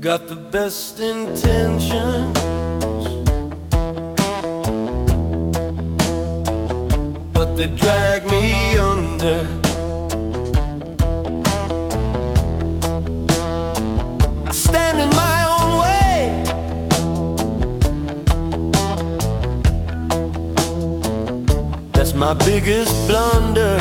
got the best intentions, but they drag me under. I stand in my own way, that's my biggest blunder.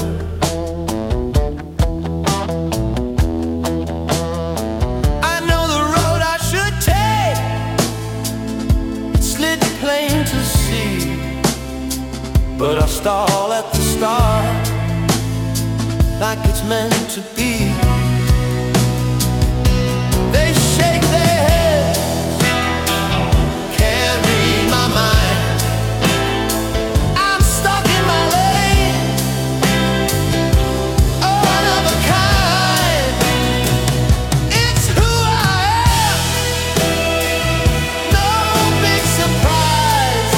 But I stall at the start, like it's meant to be. They shake their heads, can't read my mind. I'm stuck in my lane, one of a kind. It's who I am, no big surprise.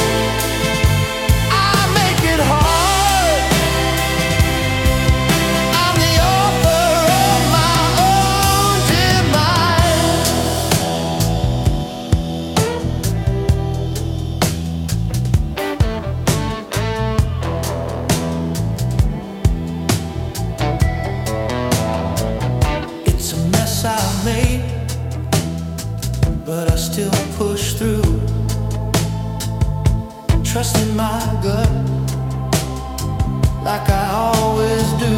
But I still push through, trusting my gut like I always do.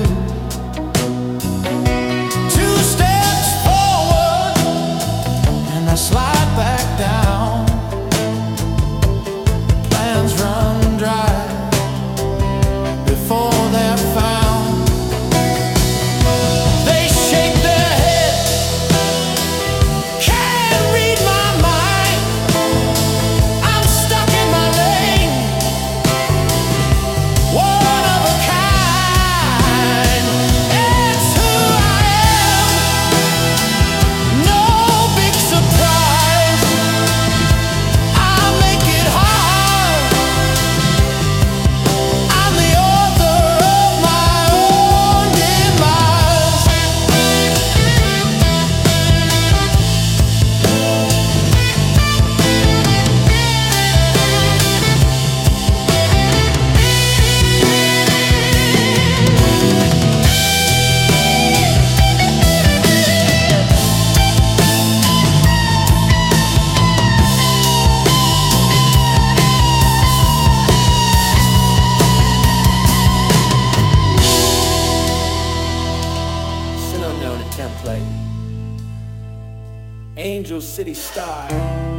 Two steps forward and I slide back down. Plans run dry before they're found. They shake their heads, can't read my mind. I'm stuck in my lane, one of a kind. It's who I am, no big surprise. I'll make it hard. I'm the author of my own demise. Template, Angel City Star.